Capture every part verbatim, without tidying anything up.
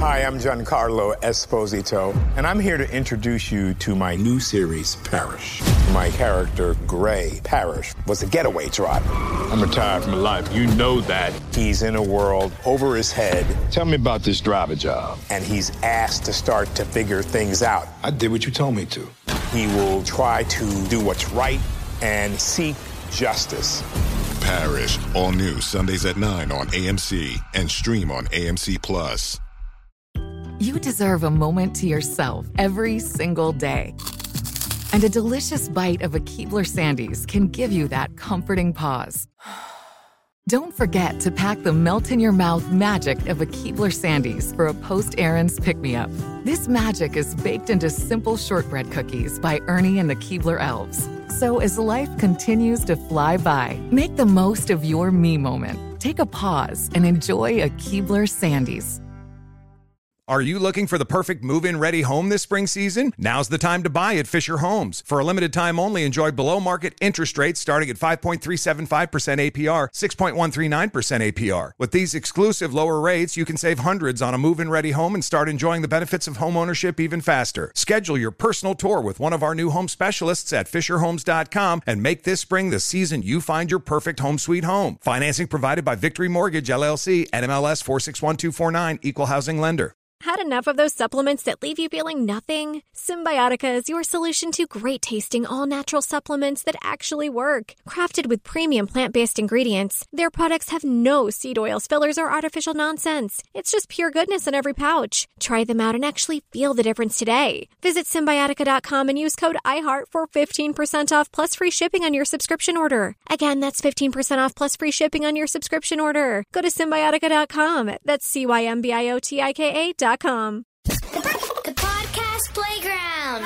Hi, I'm Giancarlo Esposito, and I'm here to introduce you to my new series, Parrish. My character, Gray Parrish, was a getaway driver. I'm retired from life. You know that. He's in a world over his head. Tell me about this driver job. And he's asked to start to figure things out. I did what you told me to. He will try to do what's right and seek justice. Parrish, all new Sundays at nine on A M C and stream on A M C Plus. You deserve a moment to yourself every single day. And a delicious bite of a Keebler Sandies can give you that comforting pause. Don't forget to pack the melt-in-your-mouth magic of a Keebler Sandies for a post-errands pick-me-up. This magic is baked into simple shortbread cookies by Ernie and the Keebler Elves. So as life continues to fly by, make the most of your me moment. Take a pause and enjoy a Keebler Sandies. Are you looking for the perfect move-in ready home this spring season? Now's the time to buy at Fisher Homes. For a limited time only, enjoy below-market interest rates starting at five point three seven five percent A P R, six point one three nine percent A P R. With these exclusive lower rates, you can save hundreds on a move-in ready home and start enjoying the benefits of home ownership even faster. Schedule your personal tour with one of our new home specialists at fisher homes dot com and make this spring the season you find your perfect home sweet home. Financing provided by Victory Mortgage, L L C, N M L S four six one two four nine, Equal Housing Lender. Had enough of those supplements that leave you feeling nothing? Symbiotica is your solution to great-tasting, all-natural supplements that actually work. Crafted with premium plant-based ingredients, their products have no seed oils, fillers, or artificial nonsense. It's just pure goodness in every pouch. Try them out and actually feel the difference today. Visit Symbiotica dot com and use code iHeart for fifteen percent off plus free shipping on your subscription order. Again, that's fifteen percent off plus free shipping on your subscription order. Go to Symbiotica dot com. That's C Y M B I O T I K A dot com. The, the Podcast Playground.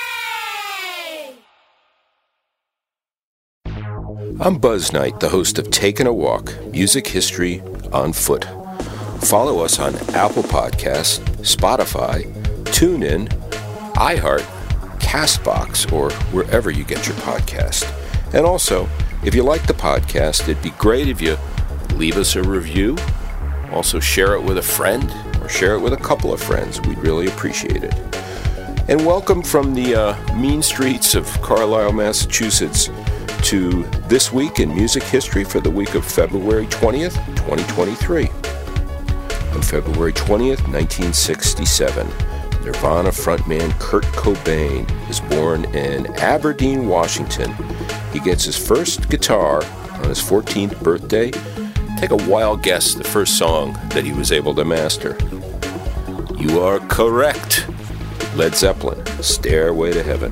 Hooray! I'm Buzz Knight, the host of Taking a Walk, Music History on Foot. Follow us on Apple Podcasts, Spotify, TuneIn, iHeart, CastBox, or wherever you get your podcast. And also, if you like the podcast, it'd be great if you leave us a review. Also, share it with a friend or share it with a couple of friends. We'd really appreciate it. And welcome from the uh, mean streets of Carlisle, Massachusetts, to This Week in Music History for the week of February twentieth, twenty twenty-three. On February twentieth, nineteen sixty-seven, Nirvana frontman Kurt Cobain is born in Aberdeen, Washington. He gets his first guitar on his fourteenth birthday. Take a wild guess the first song that he was able to master. You are correct. Led Zeppelin, Stairway to Heaven.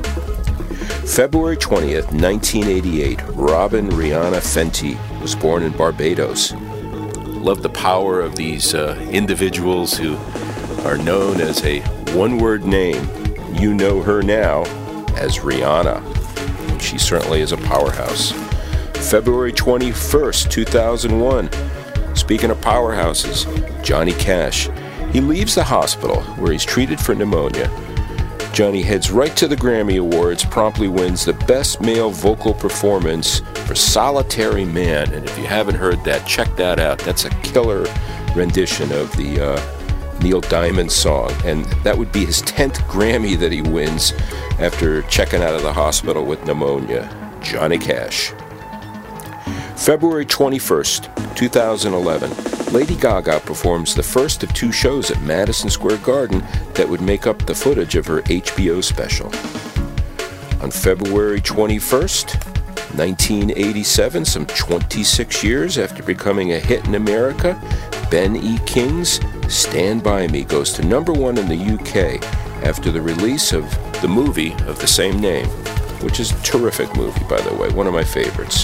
February twentieth, nineteen eighty-eight, Robin Rihanna Fenty was born in Barbados. Love the power of these uh, individuals who are known as a one-word name. You know her now as Rihanna. She certainly is a powerhouse. February twenty-first, two thousand one. Speaking of powerhouses, Johnny Cash. He leaves the hospital where he's treated for pneumonia. Johnny heads right to the Grammy Awards, promptly wins the Best Male Vocal Performance for Solitary Man. And if you haven't heard that, check that out. That's a killer rendition of the uh, Neil Diamond song. And that would be his tenth Grammy that he wins after checking out of the hospital with pneumonia. Johnny Cash. February twenty-first, two thousand eleven, Lady Gaga performs the first of two shows at Madison Square Garden that would make up the footage of her H B O special. On February twenty-first, nineteen eighty-seven, some twenty-six years after becoming a hit in America, Ben E. King's Stand By Me goes to number one in the U K after the release of the movie of the same name, which is a terrific movie, by the way, one of my favorites.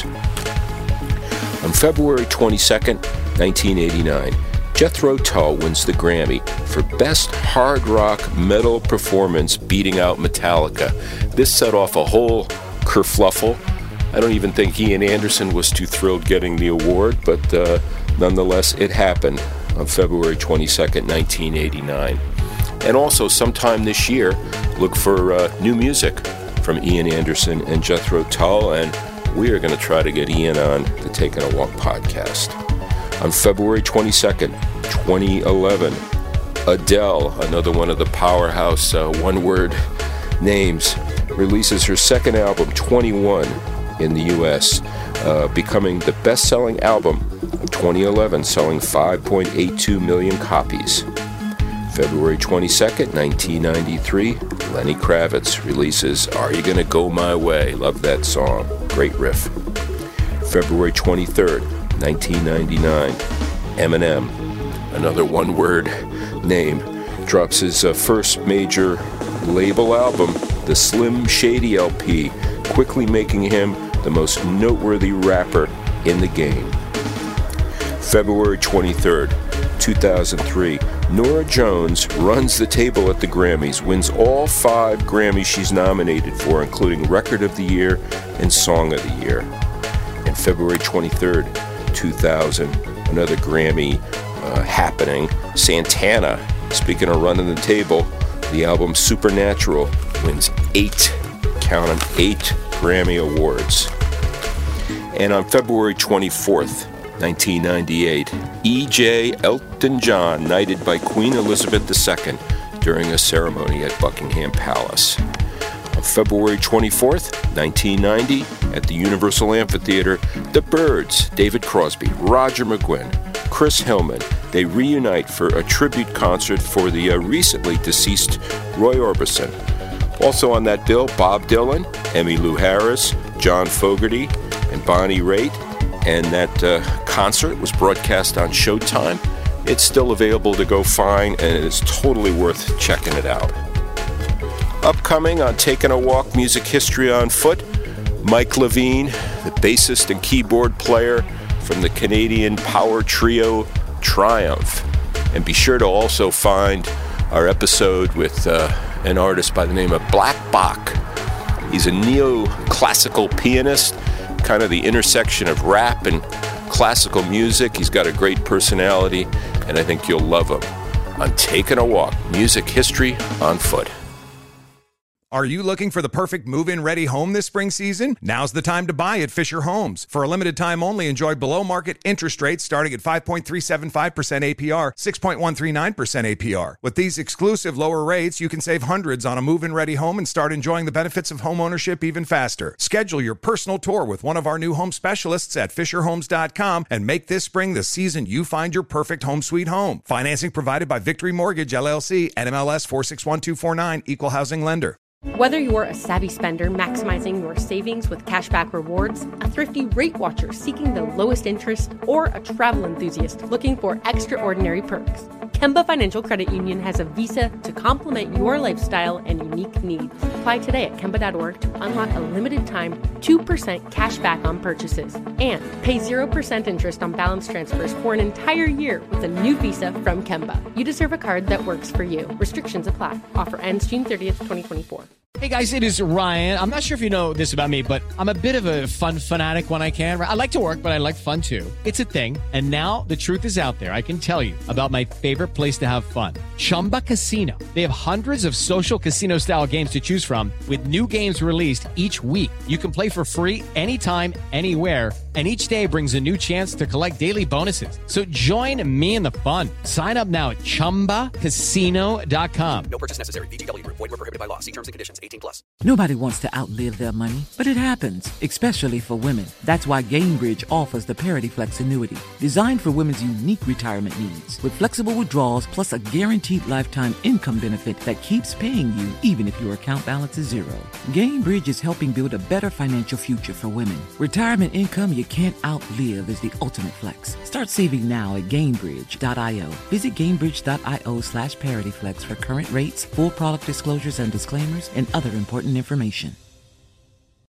On February twenty-second, nineteen eighty-nine, Jethro Tull wins the Grammy for Best Hard Rock Metal Performance, beating out Metallica. This set off a whole kerfluffle. I don't even think Ian Anderson was too thrilled getting the award, but uh, nonetheless, it happened on February twenty-second, nineteen eighty-nine. And also, sometime this year, look for uh, new music from Ian Anderson and Jethro Tull, and we are going to try to get Ian on the Taking a Walk podcast. On February twenty-second, twenty eleven, Adele, another one of the powerhouse uh, one-word names, releases her second album, twenty-one, in the U S, uh, becoming the best-selling album of twenty eleven, selling five point eight two million copies. February twenty-second, nineteen ninety-three, Lenny Kravitz releases Are You Gonna Go My Way? Love that song. Great riff. February twenty-third, nineteen ninety-nine, Eminem, another one-word name, drops his uh, first major label album, the Slim Shady L P, quickly making him the most noteworthy rapper in the game. February twenty-third, two thousand three, Norah Jones runs the table at the Grammys, wins all five Grammys she's nominated for, including Record of the Year and Song of the Year. And February twenty-third, two thousand, another Grammy uh, happening, Santana, speaking of running the table, the album Supernatural wins eight, count them, eight Grammy Awards. And on February twenty-fourth, nineteen ninety-eight, E J Elton John knighted by Queen Elizabeth the Second during a ceremony at Buckingham Palace. On February twenty-fourth, nineteen ninety, at the Universal Amphitheater, the Byrds, David Crosby, Roger McGuinn, Chris Hillman, they reunite for a tribute concert for the uh, recently deceased Roy Orbison. Also on that bill, Bob Dylan, Emmylou Harris, John Fogerty, and Bonnie Raitt. And that uh, concert was broadcast on Showtime. It's still available to go find, and it is totally worth checking it out. Upcoming on Taking a Walk, Music History on Foot, Mike Levine, the bassist and keyboard player from the Canadian power trio Triumph. And be sure to also find our episode with uh, an artist by the name of Black Bach. He's a neoclassical pianist, kind of the intersection of rap and classical music. He's got a great personality, and I think you'll love him. On Taking a Walk, Music History on Foot. Are you looking for the perfect move-in ready home this spring season? Now's the time to buy at Fisher Homes. For a limited time only, enjoy below-market interest rates starting at five point three seven five percent A P R, six point one three nine percent A P R. With these exclusive lower rates, you can save hundreds on a move-in ready home and start enjoying the benefits of home ownership even faster. Schedule your personal tour with one of our new home specialists at fisher homes dot com and make this spring the season you find your perfect home sweet home. Financing provided by Victory Mortgage, L L C, N M L S four six one two four nine, Equal Housing Lender. Whether you're a savvy spender maximizing your savings with cashback rewards, a thrifty rate watcher seeking the lowest interest, or a travel enthusiast looking for extraordinary perks, Kemba Financial Credit Union has a visa to complement your lifestyle and unique needs. Apply today at kemba dot org to unlock a limited-time two percent cash back on purchases and pay zero percent interest on balance transfers for an entire year with a new visa from Kemba. You deserve a card that works for you. Restrictions apply. Offer ends June thirtieth, twenty twenty-four. Hey guys, it is Ryan. I'm not sure if you know this about me, but I'm a bit of a fun fanatic when I can. I like to work, but I like fun too. It's a thing. And now the truth is out there. I can tell you about my favorite place to have fun. Chumba Casino. They have hundreds of social casino style games to choose from with new games released each week. You can play for free anytime, anywhere. And each day brings a new chance to collect daily bonuses. So join me in the fun. Sign up now at chumba casino dot com. No purchase necessary. V G W Group. Void where prohibited by law. See terms and conditions. eighteen plus. Nobody wants to outlive their money, but it happens, especially for women. That's why Gainbridge offers the Parity Flex annuity, designed for women's unique retirement needs, with flexible withdrawals plus a guaranteed lifetime income benefit that keeps paying you even if your account balance is zero. Gainbridge is helping build a better financial future for women. Retirement income you can't outlive is the ultimate flex. Start saving now at Gainbridge dot io. Visit Gainbridge dot io slash ParityFlex for current rates, full product disclosures and disclaimers, and other important information.